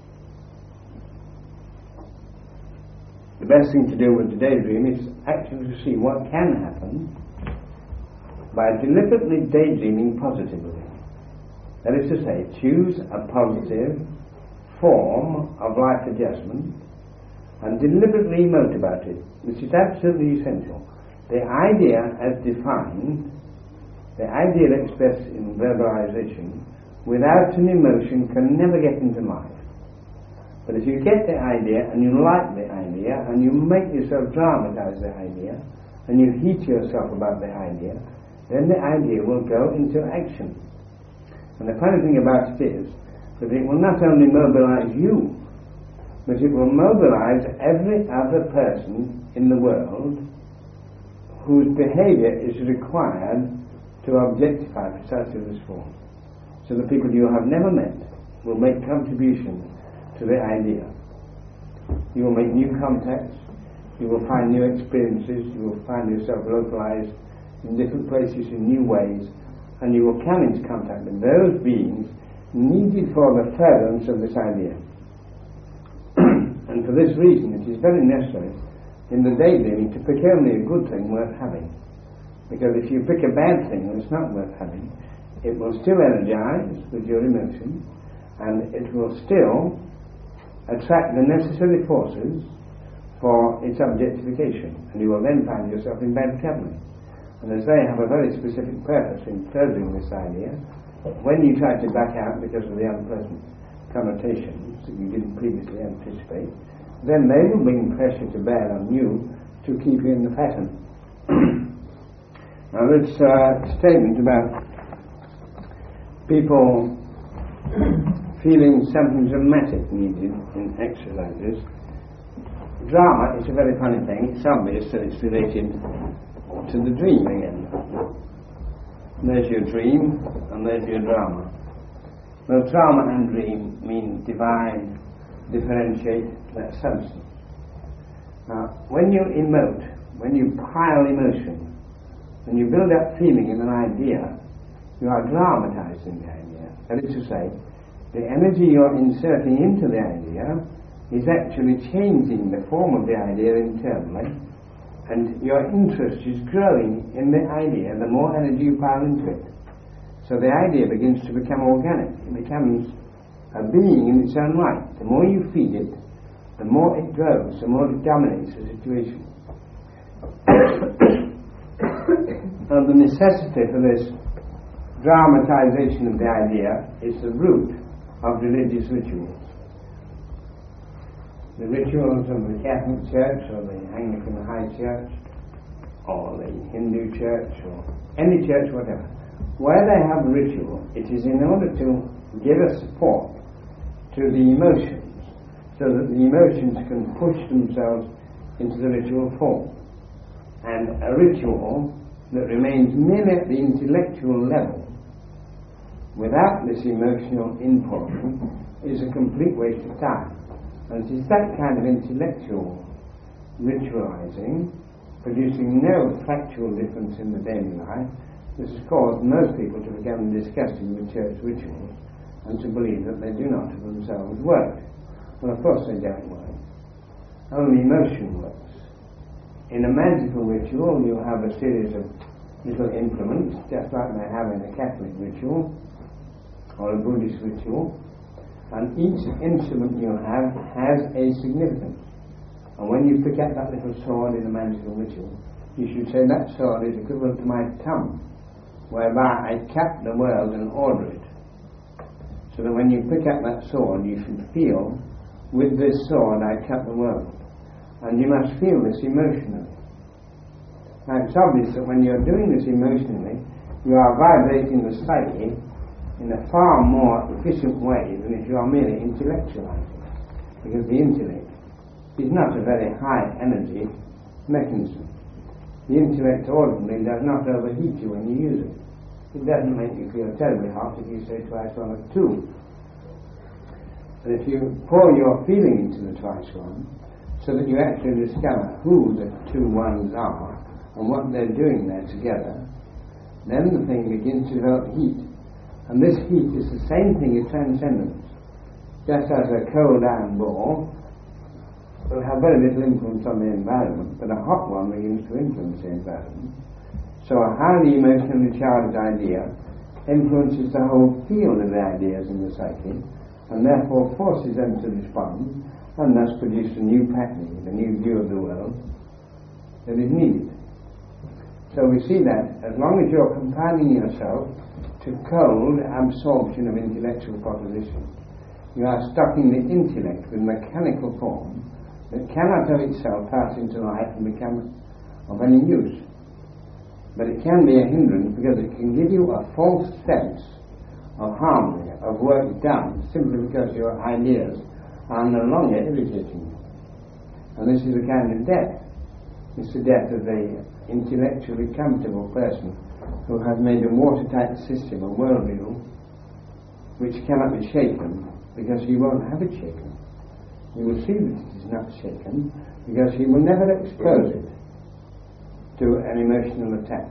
The best thing to do with the daydream is actually to see what can happen by deliberately daydreaming positively. That is to say, choose a positive form of life adjustment and deliberately emote about it, which is absolutely essential. The idea as defined, the idea expressed in verbalization, without an emotion can never get into life. But if you get the idea and you like the idea and you make yourself dramatize the idea and you heat yourself about the idea, then the idea will go into action. And the funny thing about it is that it will not only mobilize you, but it will mobilize every other person in the world whose behavior is required to objectify precisely this form. So the people you have never met will make contributions to the idea. You will make new contacts, you will find new experiences, you will find yourself localized in different places in new ways, and you will come into contact with those beings needed for the furtherance of this idea. And for this reason it is very necessary in the daydreaming to pick only a good thing worth having. Because if you pick a bad thing that's not worth having, it will still energize with your emotion, and it will still attract the necessary forces for its objectification, and you will then find yourself in bad company. And as they have a very specific purpose in furthering this idea, when you try to back out because of the unpleasant connotations that you didn't previously anticipate, then they will bring pressure to bear on you to keep you in the pattern. Now this uh, statement about people feeling something dramatic needed in exercises, drama is a very funny thing. It's obvious that it's related to the dream again. There's your dream and there's your drama. Well, drama and dream mean divide, differentiate that substance. Now, when you emote, when you pile emotion, when you build up feeling in an idea, you are dramatizing the idea. That is to say, the energy you're inserting into the idea is actually changing the form of the idea internally, and your interest is growing in the idea the more energy you pile into it. So the idea begins to become organic. It becomes a being in its own right. The more you feed it, the more it grows, the more it dominates the situation. And the necessity for this dramatization of the idea is the root of religious rituals. The rituals of the Catholic Church or the Anglican High Church or the Hindu Church or any church, whatever, where they have a ritual, it is in order to give a support to the emotions, so that the emotions can push themselves into the ritual form. And a ritual that remains merely at the intellectual level without this emotional impulsion is a complete waste of time. And it is that kind of intellectual ritualizing, producing no factual difference in the daily life, that has caused most people to become disgusted with church rituals and to believe that they do not of themselves work. Well, of course they don't work. Only emotion works. In a magical ritual you have a series of little implements, just like they have in a Catholic ritual or a Buddhist ritual, and each instrument you have has a significance. And when you pick up that little sword in a magical ritual, you should say that sword is equivalent to my tongue, whereby I cap the world and order it. So that when you pick up that sword, you should feel, with this sword I cut the world. And you must feel this emotionally. Now it's obvious that when you're doing this emotionally, you are vibrating the psyche in a far more efficient way than if you are merely intellectualizing. Because the intellect is not a very high energy mechanism. The intellect ordinarily does not overheat you when you use it. It doesn't make you feel terribly hot if you say twice one or two. But if you pour your feeling into the twice one, so that you actually discover who the two ones are and what they're doing there together, then the thing begins to develop heat. And this heat is the same thing as transcendence. Just as a cold iron ball will have very little influence on the environment, but a hot one begins to influence the environment. So a highly emotionally charged idea influences the whole field of the ideas in the psyche, and therefore forces them to respond, and thus produce a new pattern, a new view of the world that is needed. So we see that as long as you're confining yourself to cold absorption of intellectual propositions, you are stocking the intellect with mechanical form that cannot of itself pass into life and become of any use. But it can be a hindrance because it can give you a false sense of harmony, of work done, simply because your ideas are no longer irritating you. And this is a kind of death. It's the death of the intellectually comfortable person who has made a watertight system, a worldview, which cannot be shaken because he won't have it shaken. He will see that it is not shaken because he will never expose it to an emotional attack.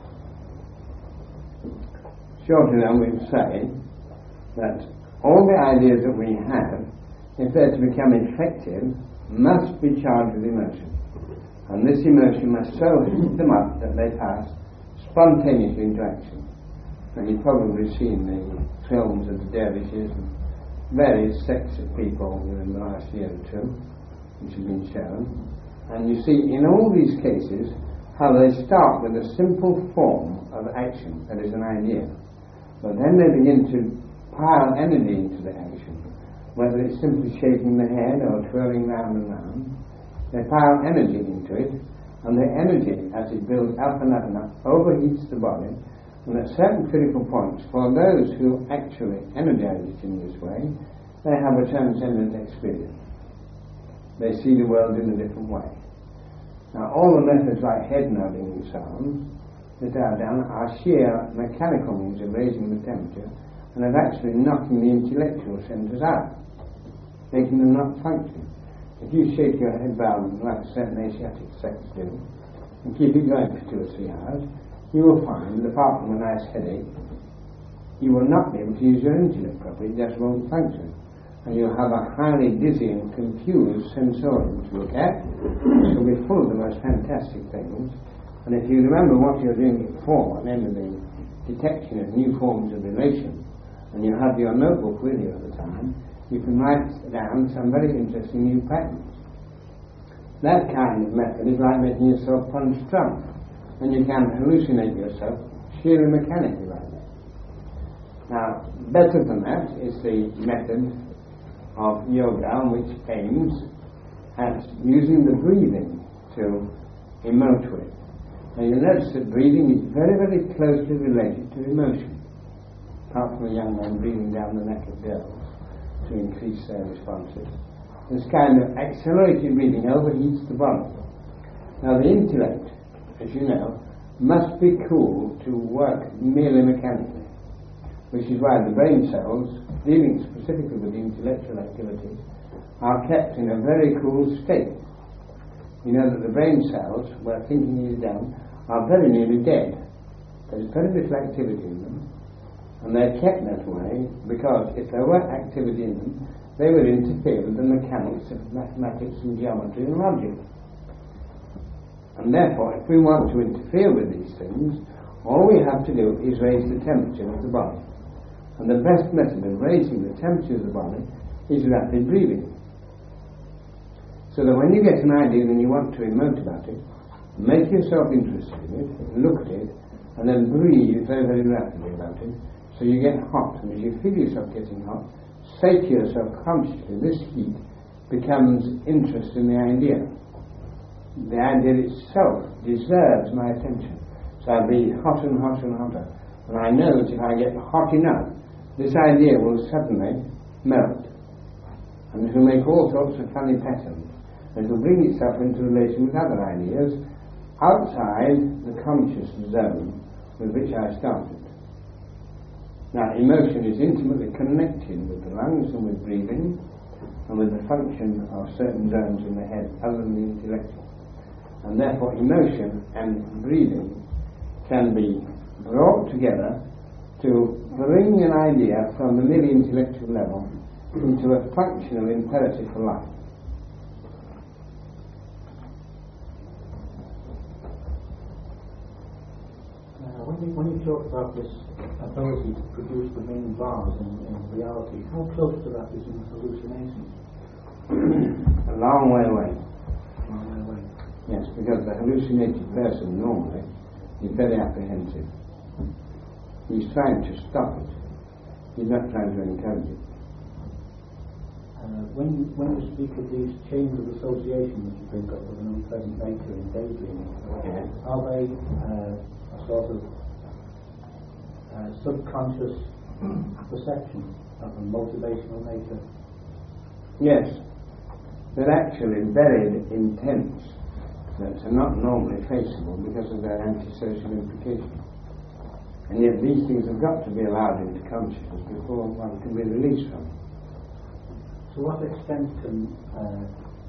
Shortly then we'll say that all the ideas that we have, if they're to become effective, must be charged with emotion. And this emotion must so heat them up that they pass spontaneously into action. And you've probably seen the films of the dervishes and various sects of people within the last year or two, which have been shown. And you see in all these cases how they start with a simple form of action, that is an idea. But then they begin to pile energy into the action, whether it's simply shaking the head or twirling round and round. They pile energy into it, and the energy, as it builds up and up and up, overheats the body, and at certain critical points, for those who actually energize it in this way, they have a transcendent experience. They see the world in a different way. Now, all the methods like head nodding and so on that are done are sheer mechanical means of raising the temperature and of actually knocking the intellectual centers out, making them not function. If you shake your head round like certain Asiatic sects do, and keep it going for two or three hours, you will find that apart from a nice headache, you will not be able to use your intellect properly, it just won't function. And you'll have a highly dizzy and confused sensorium to look at, which will be full of the most fantastic things. And if you remember what you're doing it for, namely the detection of new forms of relation, and you have your notebook with you at the time, you can write down some very interesting new patterns. That kind of method is like making yourself punch drunk, and you can hallucinate yourself sheerly mechanically like that. Now, better than that is the method of yoga, which aims at using the breathing to emote with. Now you notice that breathing is very, very closely related to emotion, apart from a young man breathing down the neck of girls to increase their responses. This kind of accelerated breathing overheats the body. Now the intellect, as you know, must be cooled to work merely mechanically, which is why the brain cells, dealing specifically with the intellectual activities, are kept in a very cool state. You know that the brain cells, where thinking is done, are very nearly dead. There is very little activity in them, and they're kept that way because if there were activity in them, they would interfere with the mechanics of mathematics and geometry and logic. And therefore, if we want to interfere with these things, all we have to do is raise the temperature of the body. And the best method of raising the temperature of the body is rapid breathing. So that when you get an idea and you want to emote about it, make yourself interested in it, look at it, and then breathe very, very rapidly about it, so you get hot. And as you feel yourself getting hot, say to yourself consciously, this heat becomes interest in the idea. The idea itself deserves my attention. So I'll be hot and hot and hotter. And I know that if I get hot enough, this idea will suddenly melt. And it will make all sorts of funny patterns. It will bring itself into relation with other ideas outside the conscious zone with which I started. Now, emotion is intimately connected with the lungs and with breathing and with the function of certain zones in the head other than the intellectual. And therefore, emotion and breathing can be brought together to bring an idea from the merely intellectual level into a functional imperative for life. Uh, when, you, when you talk about this ability to produce the main bars in, in reality, how close to that is in hallucination? A long way away. A long way away. Yes, because the hallucinated person normally is very apprehensive. He's trying to stop it. He's not trying to encourage it. Uh, when, you, when you speak of these chains of association that you bring up with an unpleasant nature in daydreaming, Yeah. are they uh, a sort of uh, subconscious perception of a motivational nature? Yes. They're actually buried intents that are not normally faceable because of their antisocial implications. And yet these things have got to be allowed into consciousness before one can be released from them. To what extent can uh,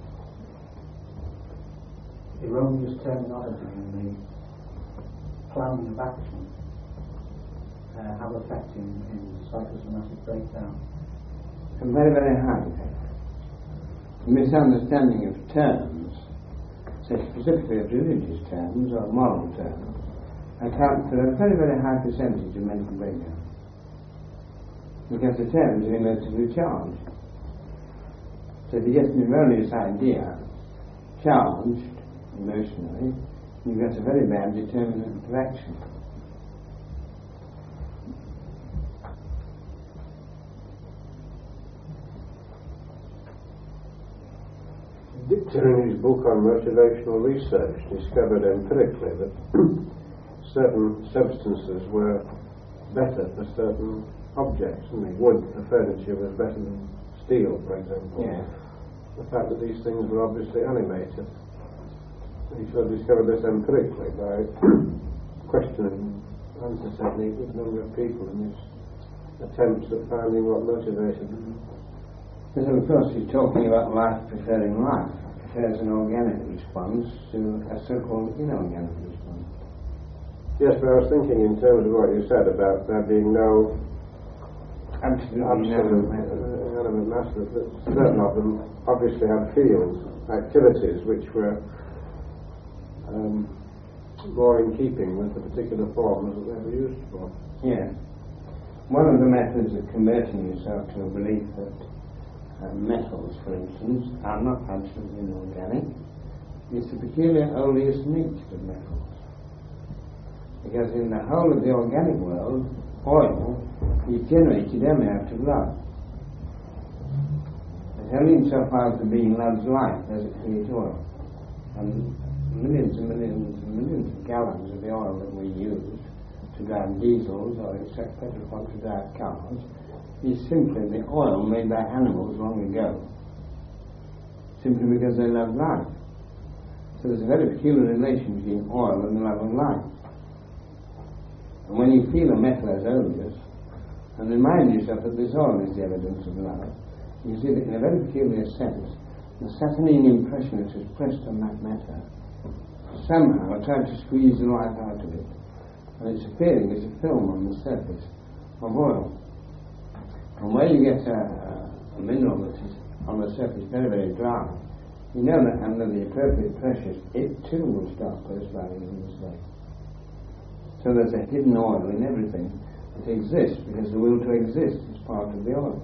erroneous terminology in the planning of action uh, have effect in, in psychosomatic breakdown? A very, very high effect. Misunderstanding of terms, say specifically of religious terms or moral terms, account for a very, very high percentage of mental breakdown. Because the terms are emotively charged. So if you get an erroneous idea charged emotionally, you've got a very bad determinant of action. Dichter, in his book on motivational research, discovered empirically that certain substances were better for certain objects. And wood for furniture was better than steel, for example. Yeah. The fact that these things were obviously animated. He sort of discovered this empirically by questioning answer technique with a number of people in his attempts at finding what motivated them. Because of course he's talking about life preferring life. It prefers an organic response to a so-called inorganic response. Yes, but I was thinking in terms of what you said about there being no Absolutely absolute no. element matter, that certain of them obviously had fields, activities which were um, more in keeping with the particular forms that they were used for. Yeah. One of the methods of converting yourself to a belief that uh, metals, for instance, are not absolutely inorganic is the peculiar oleous nature of metals. Because in the whole of the organic world, oil is generated only out of love. It's only insofar as the being loves life does it create oil. And millions and millions and millions of gallons of the oil that we use to drive diesels or extract petrol from to drive cars is simply the oil made by animals long ago, simply because they love life. So there's a very peculiar relation between oil and the love of life. And when you feel a metal as odorous, and remind yourself that this oil is the evidence of love, you see that in a very peculiar sense, the Saturnine impression that is pressed on that matter somehow tried to squeeze the life out of it, and it's appearing as a film on the surface of oil. And where you get a, a mineral that is on the surface very, very dry, you know that under the appropriate pressures, it too will start perspiring in the same. So there's a hidden oil in everything that exists, because the will to exist is part of the oil.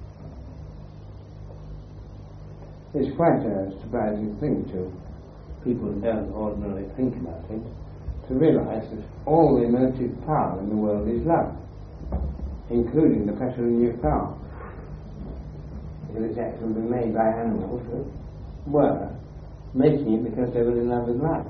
It's quite a surprising thing to people who don't ordinarily think about it, to realise that all the emotive power in the world is love, including the petrol in your car. Because it's actually been made by animals that were making it because they were in love with life.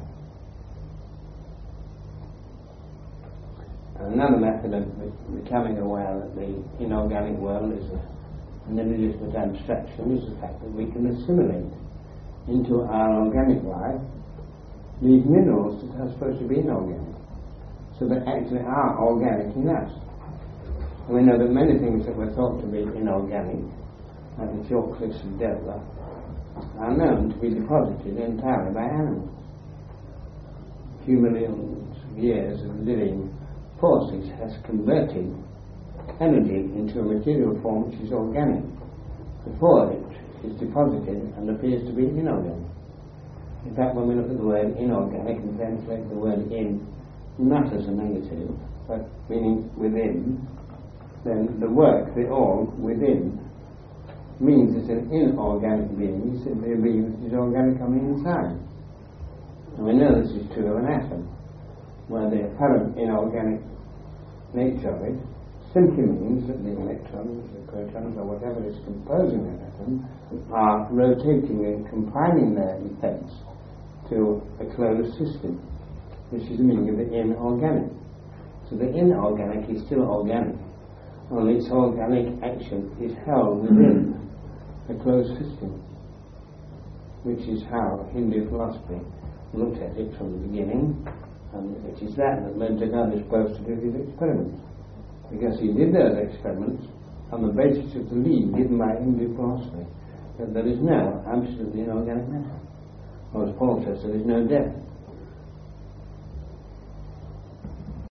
Another method of becoming aware that the inorganic world is a, an illegitimate abstraction is the fact that we can assimilate into our organic life these minerals that are supposed to be inorganic, so they actually are organic in us. And we know that many things that were thought to be inorganic, like the chalk cliffs of Dover, are known to be deposited entirely by animals. A few millions of years of living forces has converted energy into a material form which is organic before it is deposited and appears to be inorganic. In fact, when we look at the word inorganic and translate the word in not as a negative but meaning within, then the work, the all within, means that an inorganic being is simply a being that is organic on the inside. And we know this is true of an atom, where the apparent inorganic nature of it simply means that the electrons, the protons, or whatever is composing that atom are rotating and confining their effects to a closed system, which is the meaning of the inorganic. So the inorganic is still organic, only its organic action is held within a closed system, which is how Hindu philosophy looked at it from the beginning, and it is that that led Jagannatha supposed to do his experiments, because he did those experiments on the basis of the lead given by Hindu philosophy that there is no absolutely inorganic matter. Or as Paul says, there is no death.